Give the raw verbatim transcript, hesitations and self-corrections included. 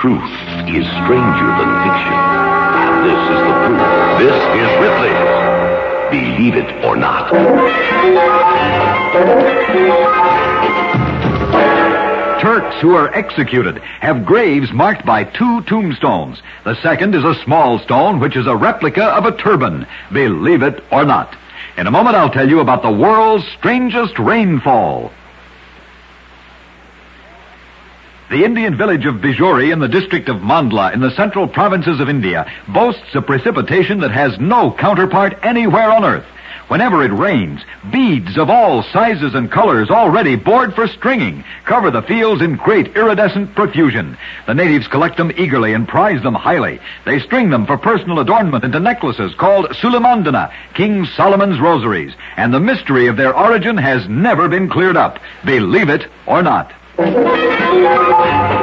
truth is stranger than fiction. And this is the proof. This is Ripley's Believe It or Not. Turks who are executed have graves marked by two tombstones. The second is a small stone, which is a replica of a turban. Believe it or not. In a moment, I'll tell you about the world's strangest rainfall. The Indian village of Bijori in the district of Mandla in the central provinces of India boasts a precipitation that has no counterpart anywhere on earth. Whenever it rains, beads of all sizes and colors already bored for stringing cover the fields in great iridescent profusion. The natives collect them eagerly and prize them highly. They string them for personal adornment into necklaces called Sulamandana, King Solomon's rosaries. And the mystery of their origin has never been cleared up. Believe it or not.